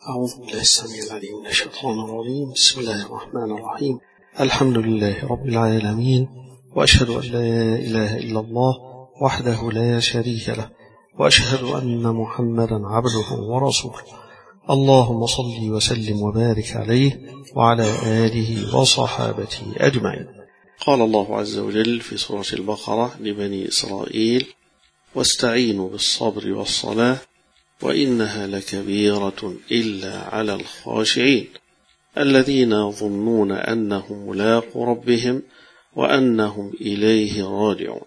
أعوذ بالله السميع العليم من الشيطان الرجيم. بسم الله الرحمن الرحيم. الحمد لله رب العالمين، وأشهد أن لا إله إلا الله وحده لا شريك له، وأشهد أن محمدا عبده ورسوله. اللهم صل وسلم وبارك عليه وعلى آله وصحابته أجمعين. قال الله عز وجل في سورة البقرة لبني إسرائيل: واستعينوا بالصبر والصلاة وإنها لكبيرة إلا على الخاشعين الذين يظنون أنهم ملاقو ربهم وأنهم إليه راجعون.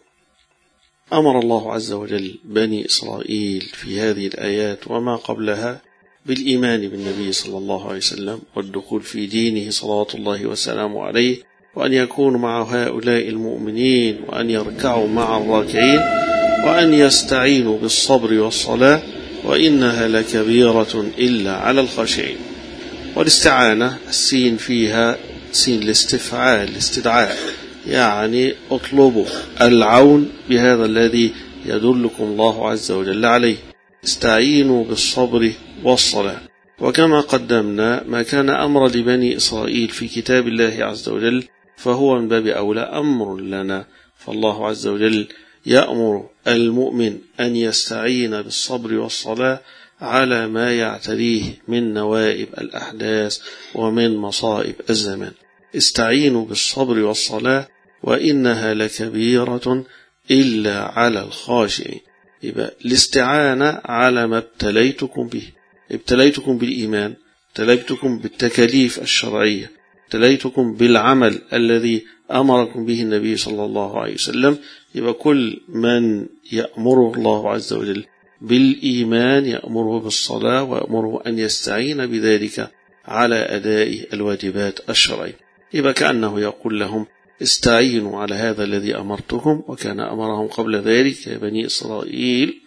أمر الله عز وجل بني إسرائيل في هذه الآيات وما قبلها بالإيمان بالنبي صلى الله عليه وسلم والدخول في دينه صلوات الله وسلامه عليه، وأن يكونوا مع هؤلاء المؤمنين، وأن يركعوا مع الراكعين، وأن يستعينوا بالصبر والصلاة وإنها لكبيرة إلا على الخاشعين. والاستعانة السين فيها سين الاستفعال، الاستدعاء، يعني اطلبوا العون بهذا الذي يدلكم الله عز وجل عليه. استعينوا بالصبر والصلاة. وكما قدمنا ما كان أمر لبني إسرائيل في كتاب الله عز وجل فهو من باب أولى أمر لنا، فالله عز وجل يأمر المؤمن أن يستعين بالصبر والصلاة على ما يعتريه من نوائب الأحداث ومن مصائب الزمان. استعينوا بالصبر والصلاة وإنها لكبيرة إلا على الخاشعين. يبقى الاستعانة على ما ابتليتكم به، ابتليتكم بالإيمان، ابتليتكم بالتكاليف الشرعية، ابتليتكم بالعمل الذي أمركم به النبي صلى الله عليه وسلم. يبقى كل من يأمره الله عز وجل بالإيمان يأمره بالصلاة ويأمره أن يستعين بذلك على أداء الواجبات الشرعية. يبقى كأنه يقول لهم: استعينوا على هذا الذي أمرتكم. وكان أمرهم قبل ذلك يا بني إسرائيل،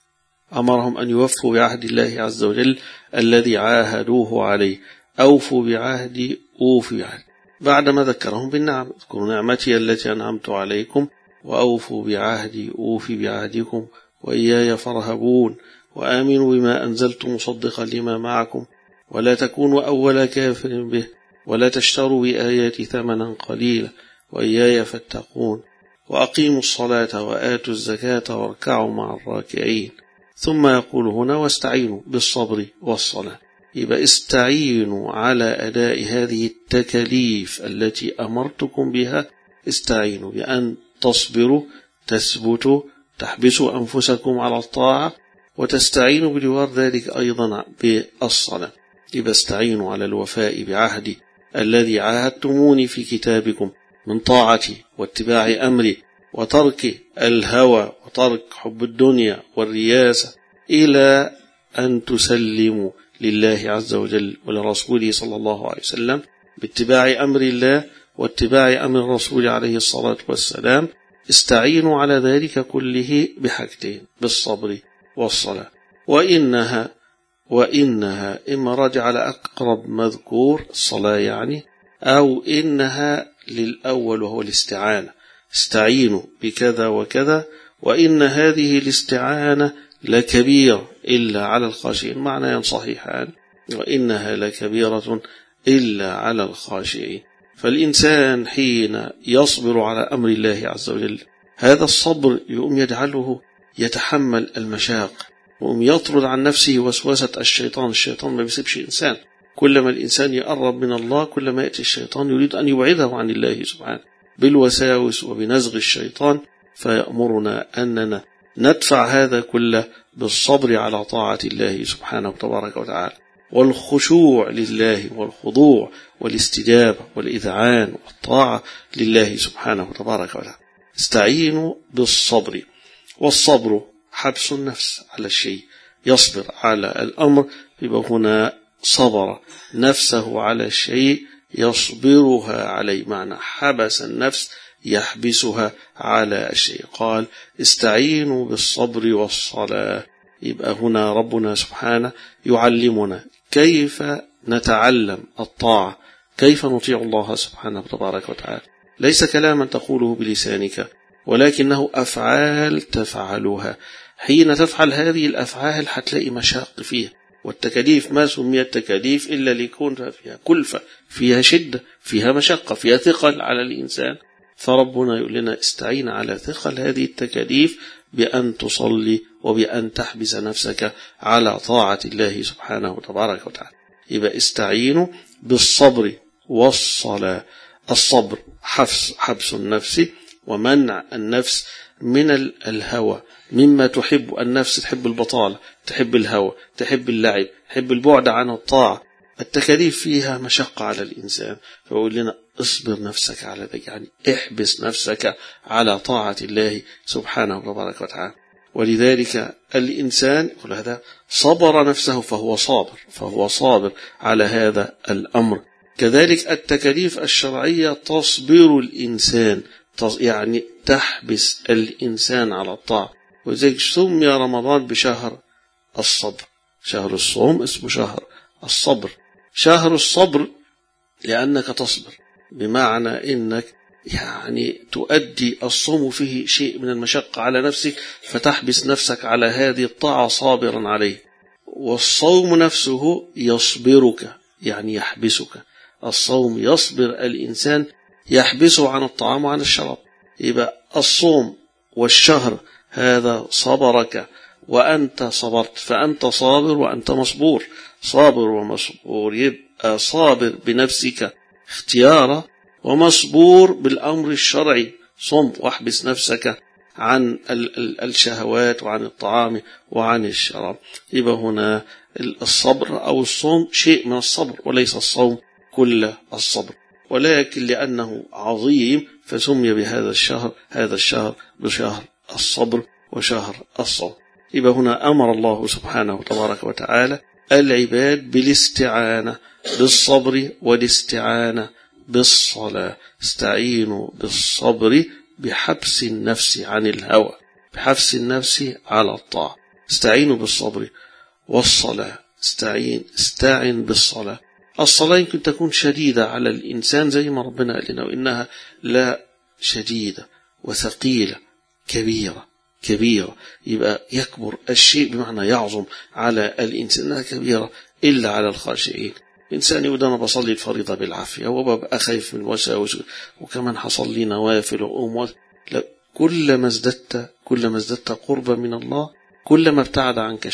أمرهم أن يوفوا بعهد الله عز وجل الذي عاهدوه عليه. أوفوا بعهدي أوفي بعهدي، بعدما ذكرهم بالنعم: اذكروا نعمتي التي أنعمت عليكم وأوفوا بعهدي أوفي بعهدكم وإياي فارهبون وآمنوا بما أنزلت مصدقا لما معكم ولا تكونوا أول كافر به ولا تشتروا بآياتي ثمنا قليلا وإياي فاتقون وأقيموا الصلاة وآتوا الزكاة واركعوا مع الراكعين. ثم يقول هنا: واستعينوا بالصبر والصلاة. يبقى استعينوا على أداء هذه التكاليف التي أمرتكم بها. استعينوا بأن تصبروا، تثبتوا، تحبسوا أنفسكم على الطاعة، وتستعينوا بجوار ذلك أيضا بالصلاة. يبقى استعينوا على الوفاء بعهدي الذي عاهدتموني في كتابكم من طاعتي واتباع أمري وترك الهوى وترك حب الدنيا والرياسة، إلى أن تسلموا لله عز وجل ولرسوله صلى الله عليه وسلم باتباع أمر الله واتباع أمر الرسول عليه الصلاة والسلام. استعينوا على ذلك كله بحاجتين: بالصبر والصلاة. وإنها إما راجع على أقرب مذكور الصلاة يعني، أو إنها للأول وهو الاستعانة. استعينوا بكذا وكذا وإن هذه الاستعانة لكبيرة إلا على الخاشعين، معنى صحيحان: وإنها لكبيرة إلا على الخاشعين. فالإنسان حين يصبر على أمر الله عز وجل، هذا الصبر يقوم يجعله يتحمل المشاق، ويقوم يطرد عن نفسه وسوسة الشيطان. الشيطان ما بيسيبش إنسان، كلما الإنسان يقرب من الله كلما يأتي الشيطان يريد أن يبعده عن الله سبحانه بالوساوس وبنزغ الشيطان. فيأمرنا أننا ندفع هذا كله بالصبر على طاعة الله سبحانه وتبارك وتعالى، والخشوع لله والخضوع والاستجابة والإذعان والطاعة لله سبحانه وتبارك وتعالى. استعينوا بالصبر. والصبر حبس النفس على الشيء، يصبر على الأمر. يبقى هنا صبر نفسه على الشيء يصبرها عليه، معنى حبس النفس يحبسها على الشيء. قال: استعينوا بالصبر والصلاة. يبقى هنا ربنا سبحانه يعلمنا كيف نتعلم الطاعة، كيف نطيع الله سبحانه وتبارك وتعالى. ليس كلاما تقوله بلسانك، ولكنه أفعال تفعلها. حين تفعل هذه الأفعال هتلاقي مشاق فيها، والتكاليف ما سميت تكاليف إلا ليكون فيها كلفة، فيها شدة، فيها مشقة، فيها ثقل على الإنسان. فربنا يقول لنا استعين على ثقل هذه التكاليف بأن تصلي وبأن تحبس نفسك على طاعة الله سبحانه وتبارك وتعالى. يبقى استعينوا بالصبر والصلاة. الصبر حبس النفس ومنع النفس من الهوى، مما تحب النفس، تحب البطالة، تحب الهوى، تحب اللعب، تحب البعد عن الطاعة. التكاليف فيها مشقة على الإنسان، فيقول لنا اصبر نفسك على ذلك، يعني احبس نفسك على طاعة الله سبحانه وتبارك وتعالى. ولذلك الإنسان يقول هذا صبر نفسه فهو صابر على هذا الأمر. كذلك التكاليف الشرعية تصبر الإنسان، يعني تحبس الإنسان على الطاعة. وذلك سمي رمضان بشهر الصبر. شهر الصوم اسمه شهر الصبر. شهر الصبر لأنك تصبر، بمعنى إنك يعني تؤدي الصوم فيه شيء من المشقة على نفسك، فتحبس نفسك على هذه الطاعة صابرا عليه. والصوم نفسه يصبرك، يعني يحبسك. الصوم يصبر الإنسان، يحبسه عن الطعام وعن الشراب. يبقى الصوم والشهر هذا صبرك وأنت صبرت، فأنت صابر وأنت مصبور. صابر ومصبور، يبقى صابر بنفسك اختيارا، ومصبور بالأمر الشرعي. صم واحبس نفسك عن الشهوات وعن الطعام وعن الشراب. يبقى هنا الصبر أو الصوم شيء من الصبر، وليس الصوم كل الصبر، ولكن لأنه عظيم فسمي بهذا الشهر، هذا الشهر بشهر الصبر وشهر الصوم. يبقى هنا أمر الله سبحانه وتبارك وتعالى العباد بالاستعانة بالصبر والاستعانة بالصلاة. استعينوا بالصبر بحبس النفس عن الهوى، بحبس النفس على الطاعة. استعينوا بالصبر والصلاة. استعين بالصلاة. الصلاة يمكن تكون شديدة على الإنسان زي ما ربنا قال لنا، وإنها لا شديدة وثقيلة كبيرة. يبقى يكبر الشيء بمعنى يعظم على الإنسان، إنها كبيرة إلا على الخاشعين. إنسان يقول أنا بصلي الفريضة بالعافية وببقى خايف من الوساوس، وكمان حصل لي نوافل وأم. كلما ازددت قربا من الله كلما ابتعد عنك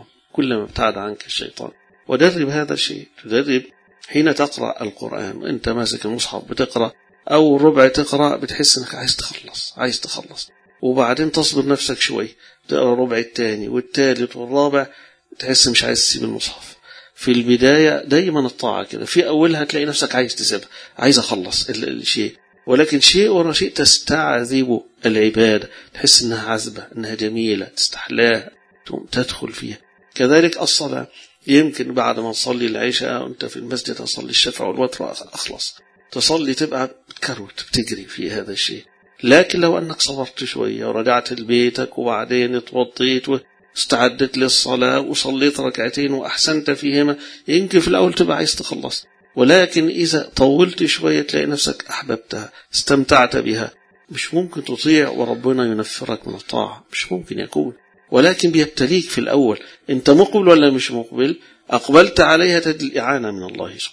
الشيطان. ودرب هذا الشيء، تدرب حين تقرأ القرآن وأنت ماسك المصحف بتقرأ أو ربع تقرأ، بتحس أنك عايز تخلص، وبعدين تصبر نفسك شوي، تقرأ ربع الثاني والثالث والرابع، تحس مش عايز تسيب المصحف. في البداية دايما الطاعة كده، في أولها تلاقي نفسك عايز تسيبها، عايز أخلص الشيء، ولكن شيء ورا شيء تستعذب العبادة، تحس أنها عذبة، أنها جميلة، تستحلاها، تدخل فيها. كذلك الصلاة، يمكن بعد ما تصلي العشاء وانت في المسجد تصلي الشفع والوتر أخلص، تصلي تبقى بتكروت بتجري في هذا الشيء. لكن لو أنك صبرت شوية ورجعت لبيتك وبعدين اتوضيت واستعدت للصلاة وصليت ركعتين وأحسنت فيهما، يمكن في الأول تبقى عايز تخلص، ولكن إذا طولت شوية تلاقي نفسك أحببتها، استمتعت بها. مش ممكن تطيع وربنا ينفرك من الطاعة، مش ممكن يكون، ولكن بيبتليك في الأول. أنت مقبل ولا مش مقبل؟ أقبلت عليها تأتي الإعانة من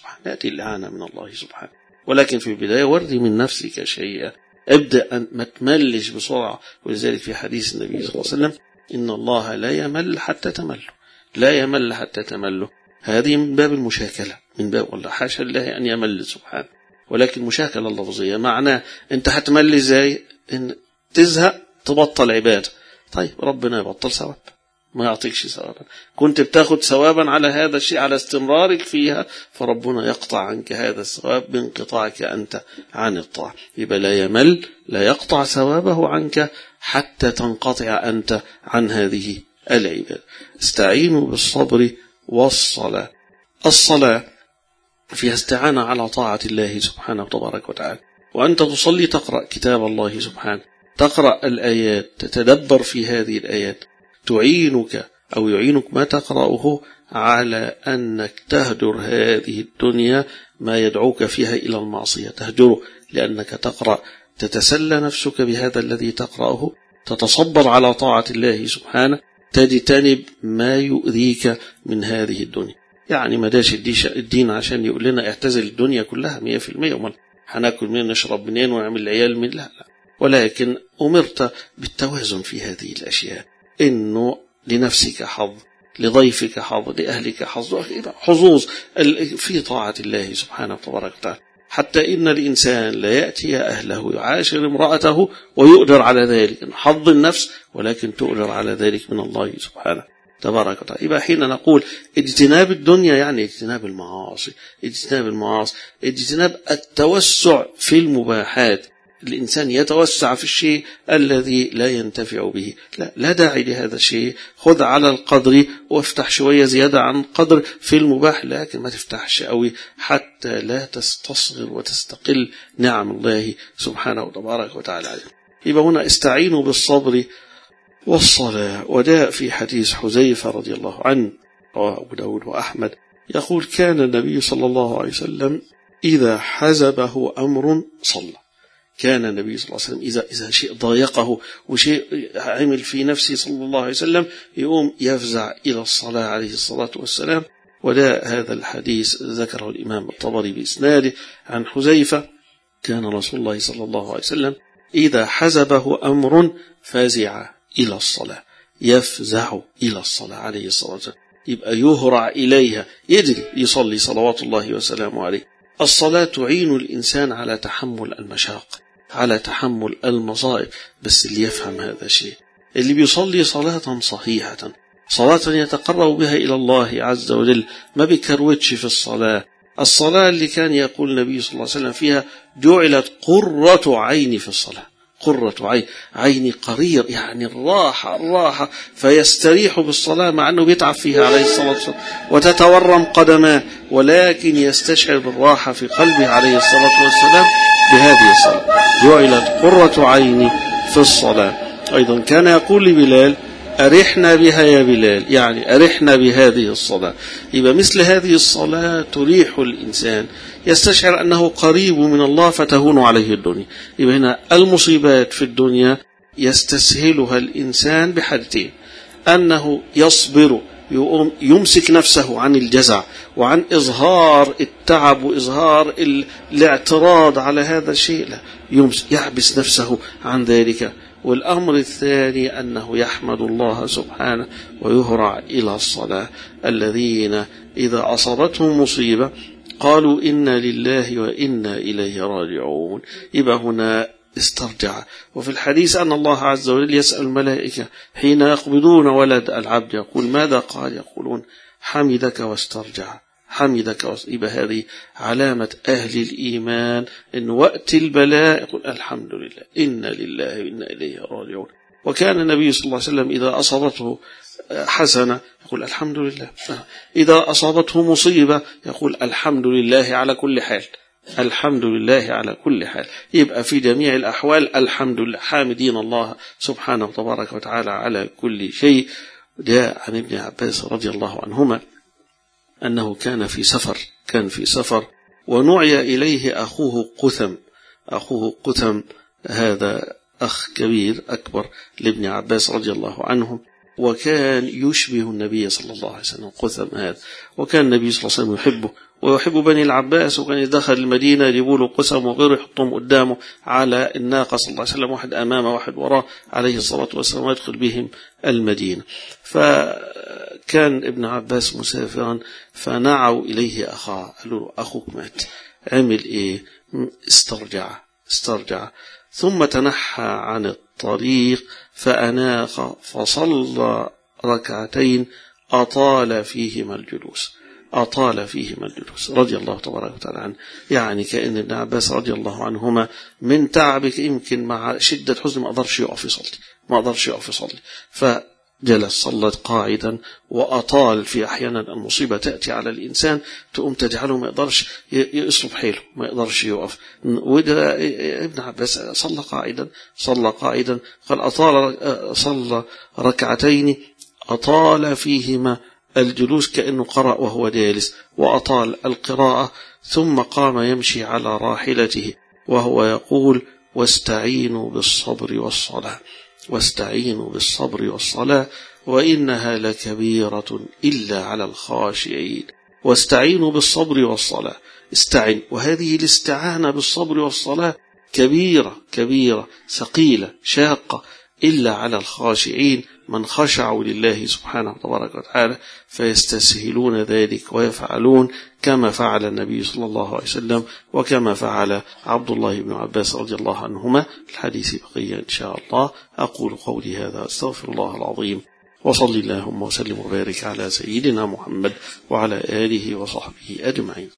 الله سبحانه. ولكن في البداية وردي من نفسك شيئا، ابدأ أن ما تملش بسرعة. ولذلك في حديث النبي صلى الله عليه وسلم إن الله لا يمل حتى تمله. هذه من باب المشاكلة، من باب والله حاشا الله أن يمل سبحانه، ولكن مشاكلة لفظية، معناه أنت هتمل إزاي؟ إن تزهق تبطل عبادة. طيب ربنا يبطل ثواب، ما يعطيكش ثوابا، كنت بتاخد ثوابا على هذا الشيء على استمرارك فيها، فربنا يقطع عنك هذا الثواب بانقطاعك أنت عن الطاعة. يبقى لا يمل، لا يقطع ثوابه عنك حتى تنقطع أنت عن هذه العبادة. استعينوا بالصبر والصلاة. الصلاة فيها استعانة على طاعة الله سبحانه وتبارك وتعالى، وأنت تصلي تقرأ كتاب الله سبحانه، تقرأ الآيات، تتدبر في هذه الآيات، يعينك ما تقرأه على أنك تهجر هذه الدنيا ما يدعوك فيها إلى المعصية، تهجره لأنك تقرأ، تتسلى نفسك بهذا الذي تقرأه، تتصبر على طاعة الله سبحانه، تجتنب ما يؤذيك من هذه الدنيا. يعني ما داش الدين عشان يقول لنا اعتزل الدنيا كلها 100%، وما هناكل منين نشرب منين ونعمل العيال من، لا، ولكن أمرت بالتوازن في هذه الأشياء، إنه لنفسك حظ، لضيفك حظ، لأهلك حظوظ في طاعة الله سبحانه وتبارك وتعالى، حتى إن الإنسان لا يأتي أهله يعاشر امرأته ويؤجر على ذلك، حظ النفس، ولكن تؤجر على ذلك من الله سبحانه تبارك وتعالى. يبقى حين نقول اجتناب الدنيا يعني اجتناب المعاصي، اجتناب التوسع في المباحات. الإنسان يتوسع في الشيء الذي لا ينتفع به، لا داعي لهذا الشيء. خذ على القدر وافتح شوية زيادة عن قدر في المباح، لكن ما تفتحش قوي حتى لا تستصغر وتستقل نعم الله سبحانه وتبارك وتعالى عليه. يبقى هنا استعينوا بالصبر والصلاة. وجاء في حديث حذيفة رضي الله عنه وأبو داود وأحمد يقول: كان النبي صلى الله عليه وسلم إذا حزبه أمر صلى. كان النبي صلى الله عليه وسلم إذا شيء ضايقه وشيء عمل في نفسه صلى الله عليه وسلم يقوم يفزع إلى الصلاة عليه الصلاة والسلام. وجاء هذا الحديث ذكره الإمام الطبري بإسناده عن حذيفة: كان رسول الله صلى الله عليه وسلم إذا حزبه أمر فزع إلى الصلاة، يفزع إلى الصلاة عليه الصلاة والسلام، يبقى يهرع إليها، يجري يصلي صلوات الله وسلامه عليه. الصلاة تعين الإنسان على تحمل المشاق، على تحمل المصائب، بس اللي يفهم هذا الشيء، اللي بيصلي صلاة صحيحة، صلاة يتقرب بها إلى الله عز وجل، ما بيكروتش في الصلاة اللي كان يقول النبي صلى الله عليه وسلم فيها: جعلت قرة عيني في الصلاة. قرة عيني قرير، يعني الراحة، فيستريح بالصلاة مع أنه بيتعب فيها عليه الصلاة والسلام وتتورم قدماه، ولكن يستشعر بالراحة في قلبه عليه الصلاة والسلام بهذه الصلاة. جعلت قرة عيني في الصلاة. أيضا كان يقول لبلال: أرحنا بها يا بلال، يعني أرحنا بهذه الصلاة. يبقى مثل هذه الصلاة تريح الإنسان، يستشعر أنه قريب من الله فتهون عليه الدنيا. يبقى هنا المصيبات في الدنيا يستسهلها الإنسان بحاجتين: أنه يصبر، يمسك نفسه عن الجزع وعن إظهار التعب وإظهار الاعتراض على هذا الشيء، لا، يحبس نفسه عن ذلك. والأمر الثاني أنه يحمد الله سبحانه ويهرع إلى الصلاة. الذين إذا أصابتهم مصيبة قالوا إنا لله وإنا إليه راجعون. يبقى هنا استرجع. وفي الحديث أن الله عز وجل يسأل الملائكة حين يقبضون ولد العبد يقول: ماذا قال؟ يقولون: حمدك واسترجع، يبقى هذه علامة أهل الإيمان، إن وقت البلاء يقول: الحمد لله، إنا لله وإنا إليه راجعون. وكان النبي صلى الله عليه وسلم إذا أصابته حسنة يقول: الحمد لله. إذا أصابته مصيبة يقول: الحمد لله على كل حال، الحمد لله على كل حال. يبقى في جميع الأحوال الحمد لله، حامدين الله سبحانه وتبارك وتعالى على كل شيء. جاء عن ابن عباس رضي الله عنهما أنه كان في سفر ونعي إليه أخوه قثم، هذا أخ كبير أكبر لابن عباس رضي الله عنهم، وكان يشبه النبي صلى الله عليه وسلم قثم هذا. وكان النبي صلى الله عليه وسلم يحبه ويحب بني العباس، وكان يدخل المدينة يجيبوا له قثم وغيره يحطهم قدامه على الناقة صلى الله عليه وسلم، واحد أمامه واحد وراه عليه الصلاة والسلام، ويدخل بهم المدينة. فكان ابن عباس مسافرا فنعوا إليه أخاه، قالوا له: أخوك مات، عمل إيه؟ استرجع ثم تنحى عن الطريق فأناخ فصلى ركعتين أطال فيهما الجلوس رضي الله تبارك وتعالى عنه. يعني كأن ابن عباس رضي الله عنهما من تعبك يمكن مع شدة حزن ما قدرش يقف يصلي، فجلس صلى قاعدا وأطال. في أحيانا المصيبة تأتي على الإنسان تقوم تجعله ما يقدرش يصلب حيله، ما يقدرش يقف. وده ابن عباس صلى قاعدا قال صلى ركعتين أطال فيهما الجلوس، كأنه قرأ وهو جالس، وأطال القراءة، ثم قام يمشي على راحلته وهو يقول: واستعينوا بالصبر والصلاة. وإنها لكبيرة إلا على الخاشعين. واستعينوا بالصبر والصلاة. استعن، وهذه الاستعانة بالصبر والصلاة كبيرة ثقيلة شاقة، إلا على الخاشعين، من خشعوا لله سبحانه تبارك وتعالى فيستسهلون ذلك ويفعلون كما فعل النبي صلى الله عليه وسلم، وكما فعل عبد الله بن عباس رضي الله عنهما. الحديث بقية إن شاء الله. أقول قولي هذا، أستغفر الله العظيم، وصلي اللهم وسلم وبارك على سيدنا محمد وعلى آله وصحبه أجمعين.